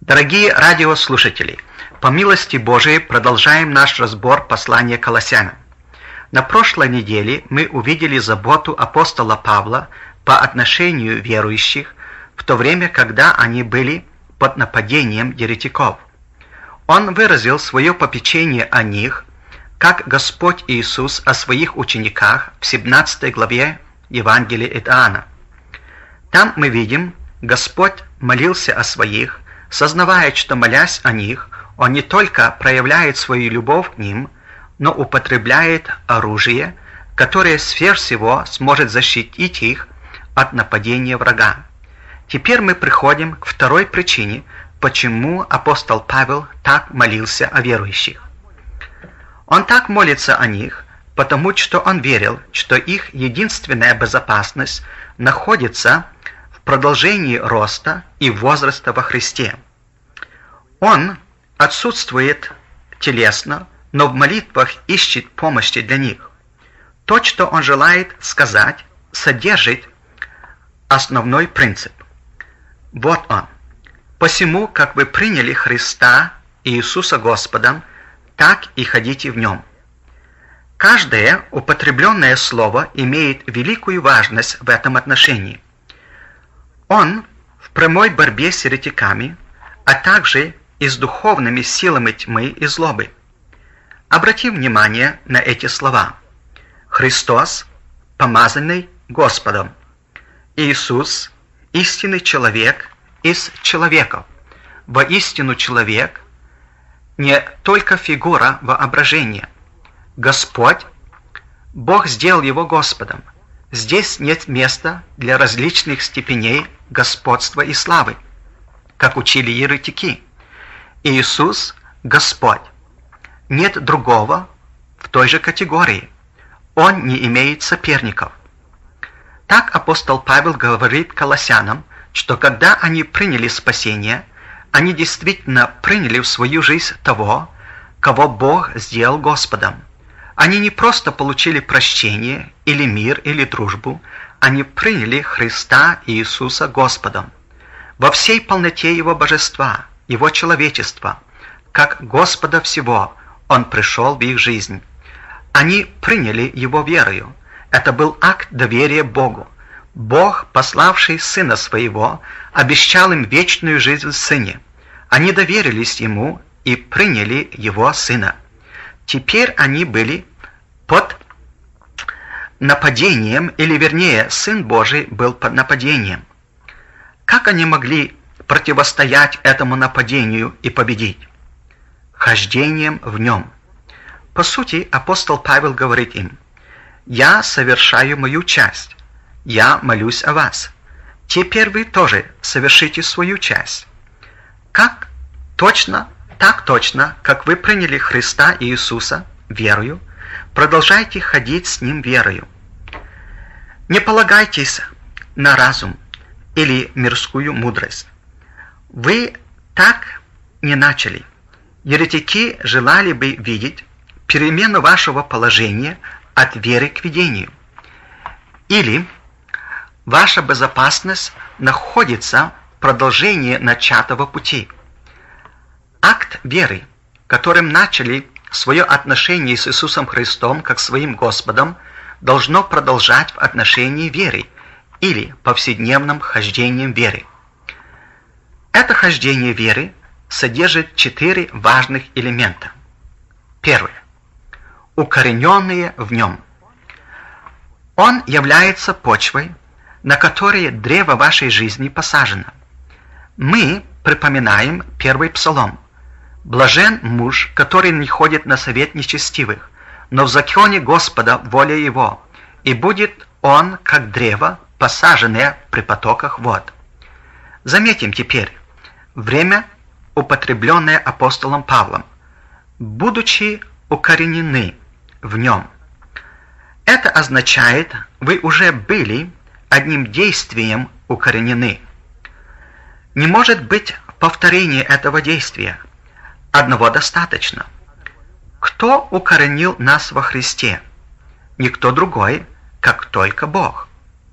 Дорогие радиослушатели, по милости Божией продолжаем наш разбор послания Колоссянам. На прошлой неделе мы увидели заботу апостола Павла по отношению верующих в то время, когда они были под нападением еретиков. Он выразил свое попечение о них, как Господь Иисус о своих учениках в 17 главе Евангелия от Иоанна. Там мы видим, Господь молился о своих, сознавая, что, молясь о них, Он не только проявляет свою любовь к ним, но употребляет оружие, которое сверх всего сможет защитить их от нападения врага. Теперь мы приходим к второй причине, почему апостол Павел так молился о верующих. Он так молится о них, потому что он верил, что их единственная безопасность находится в продолжении роста и возраста во Христе. Он отсутствует телесно, но в молитвах ищет помощи для них. То, что он желает сказать, содержит основной принцип. Вот он. «Посему, как вы приняли Христа Иисуса Господом, так и ходите в Нем». Каждое употребленное слово имеет великую важность в этом отношении. Он в прямой борьбе с еретиками, а также и с духовными силами тьмы и злобы. Обратим внимание на эти слова. Христос, помазанный Господом. Иисус, истинный человек из человеков. Воистину человек, не только фигура воображения. Господь, Бог сделал его Господом. Здесь нет места для различных степеней господства и славы, как учили еретики. Иисус – Господь. Нет другого в той же категории. Он не имеет соперников. Так апостол Павел говорит колоссянам, что когда они приняли спасение, они действительно приняли в свою жизнь того, кого Бог сделал Господом. Они не просто получили прощение, или мир, или дружбу, они приняли Христа Иисуса Господом. Во всей полноте Его божества, Его человечества, как Господа всего, Он пришел в их жизнь. Они приняли Его верою. Это был акт доверия Богу. Бог, пославший Сына Своего, обещал им вечную жизнь в Сыне. Они доверились Ему и приняли Его Сына. Теперь они были под нападением, или вернее, Сын Божий был под нападением. Как они могли противостоять этому нападению и победить? Хождением в Нем. По сути, апостол Павел говорит им: «Я совершаю мою часть, я молюсь о вас. Теперь вы тоже совершите свою часть. Так точно, как вы приняли Христа Иисуса верою, продолжайте ходить с Ним верою. Не полагайтесь на разум или мирскую мудрость. Вы так не начали. Еретики желали бы видеть перемену вашего положения от веры к видению. Или ваша безопасность находится в продолжении начатого пути. Акт веры, которым начали свое отношение с Иисусом Христом как своим Господом, должно продолжать в отношении веры или повседневном хождении веры. Это хождение веры содержит 4 важных элемента. Первое. Укорененные в Нем. Он является почвой, на которой древо вашей жизни посажено. Мы припоминаем первый псалом. «Блажен муж, который не ходит на совет нечестивых, но в законе Господа воля его, и будет он, как древо, посаженное при потоках вод». Заметим теперь время, употребленное апостолом Павлом. «Будучи укоренены в Нем». Это означает, вы уже были одним действием укоренены. Не может быть повторения этого действия. Одного достаточно. Кто укоренил нас во Христе? Никто другой, как только Бог.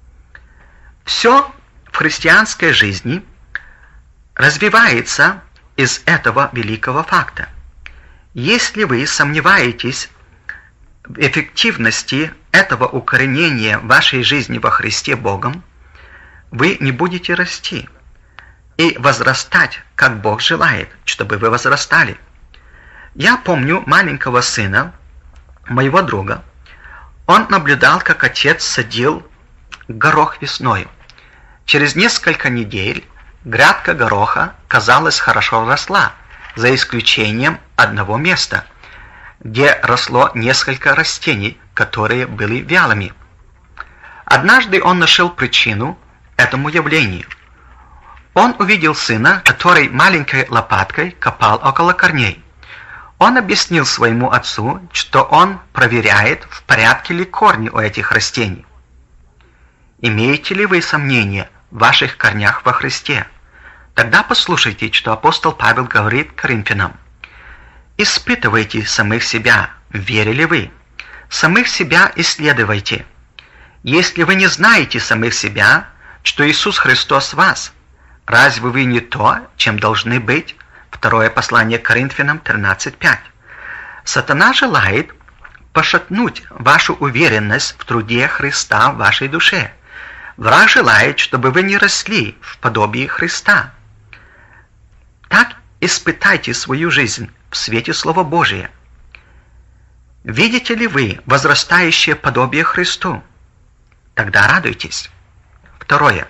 Все в христианской жизни развивается из этого великого факта. Если вы сомневаетесь в эффективности этого укоренения вашей жизни во Христе Богом, вы не будете расти и возрастать, как Бог желает, чтобы вы возрастали. Я помню маленького сына моего друга. Он наблюдал, как отец садил горох весною. Через несколько недель грядка гороха, казалось, хорошо росла, за исключением одного места, где росло несколько растений, которые были вялыми. Однажды он нашел причину этому явлению. Он увидел сына, который маленькой лопаткой копал около корней. Он объяснил своему отцу, что он проверяет, в порядке ли корни у этих растений. Имеете ли вы сомнения в ваших корнях во Христе? Тогда послушайте, что апостол Павел говорит Коринфянам. Испытывайте самих себя, верили вы. Самих себя исследуйте. Если вы не знаете самих себя, что Иисус Христос в вас, разве вы не то, чем должны быть? Второе послание Коринфянам 13:5. Сатана желает пошатнуть вашу уверенность в труде Христа в вашей душе. Враг желает, чтобы вы не росли в подобии Христа. Так испытайте свою жизнь в свете Слова Божия. Видите ли вы возрастающее подобие Христу? Тогда радуйтесь. Второе.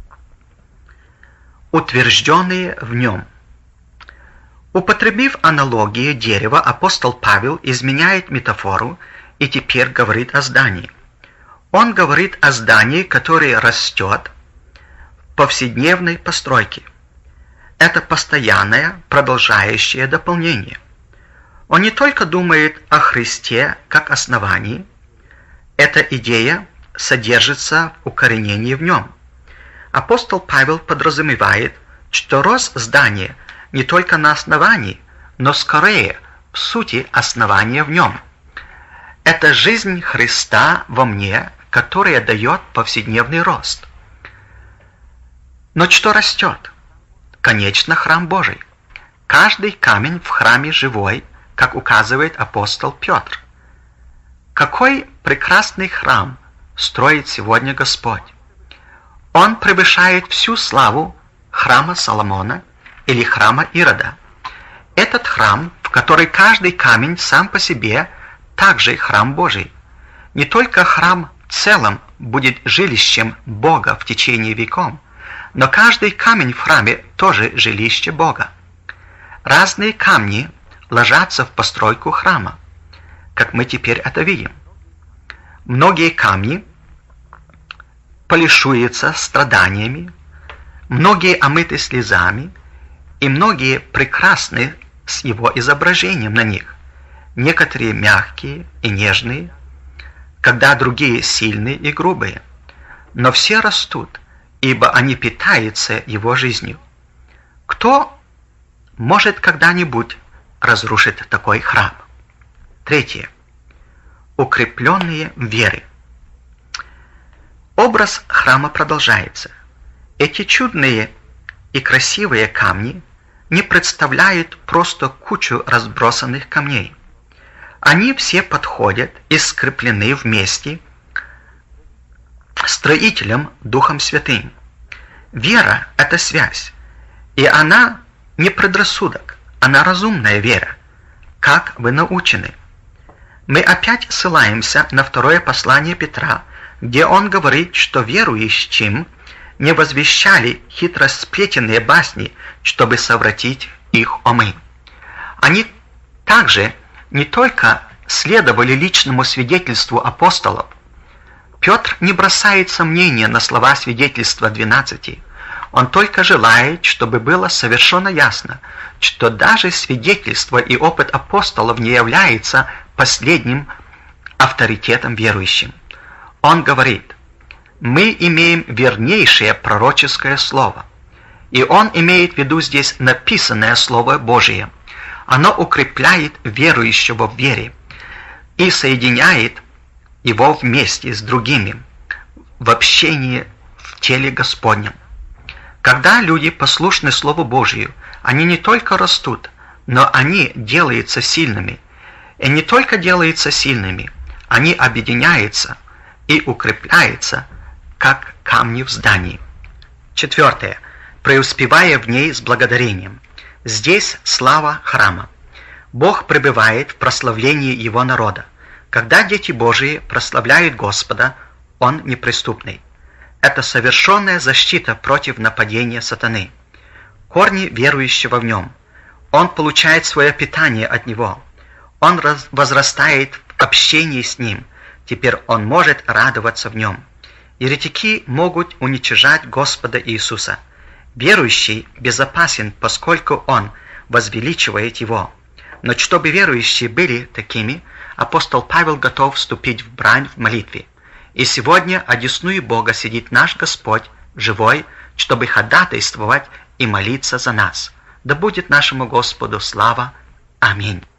Утвержденные в нем. Употребив аналогию дерева, апостол Павел изменяет метафору и теперь говорит о здании. Он говорит о здании, которое растет в повседневной постройке. Это постоянное, продолжающее дополнение. Он не только думает о Христе как основании, эта идея содержится в укоренении в нем. Апостол Павел подразумевает, что рост здания не только на основании, но скорее в сути основания в нем. Это жизнь Христа во мне, которая дает повседневный рост. Но что растет? Конечно, храм Божий. Каждый камень в храме живой, как указывает апостол Петр. Какой прекрасный храм строит сегодня Господь! Он превышает всю славу храма Соломона или храма Ирода. Этот храм, в который каждый камень сам по себе, также храм Божий. Не только храм в целом будет жилищем Бога в течение веков, но каждый камень в храме тоже жилище Бога. Разные камни ложатся в постройку храма, как мы теперь это видим. Многие камни полишуются страданиями, многие омыты слезами, и многие прекрасны с его изображением на них. Некоторые мягкие и нежные, когда другие сильные и грубые. Но все растут, ибо они питаются его жизнью. Кто может когда-нибудь разрушить такой храм? Третье. Укрепленные в вере. Образ храма продолжается. Эти чудные и красивые камни не представляют просто кучу разбросанных камней. Они все подходят и скреплены вместе строителем Духом Святым. Вера – это связь, и она не предрассудок, она разумная вера, как вы научены. Мы опять ссылаемся на второе послание Петра, где он говорит, что верующим не возвещали хитросплетенные басни, чтобы совратить их умы. Они также не только следовали личному свидетельству апостолов. Петр не бросает сомнения на слова свидетельства 12. Он только желает, чтобы было совершенно ясно, что даже свидетельство и опыт апостолов не является последним авторитетом верующим. Он говорит: мы имеем вернейшее пророческое слово. И он имеет в виду здесь написанное Слово Божие. Оно укрепляет верующего в вере и соединяет его вместе с другими в общении в теле Господнем. Когда люди послушны Слову Божию, Они не только растут, но они делаются сильными. И не только делаются сильными, они объединяются и укрепляются, как камни в здании. 4. Преуспевая в ней с благодарением. Здесь слава храма. Бог пребывает в прославлении Его народа. Когда дети Божии прославляют Господа, Он неприступный. Это совершенная защита против нападения сатаны. Корни верующего в Нем. Он получает свое питание от Него. Он возрастает в общении с Ним. Теперь он может радоваться в Нем. Еретики могут уничижать Господа Иисуса. Верующий безопасен, поскольку он возвеличивает Его. Но чтобы верующие были такими, апостол Павел готов вступить в брань в молитве. И сегодня одесную Бога сидит наш Господь, живой, чтобы ходатайствовать и молиться за нас. Да будет нашему Господу слава. Аминь.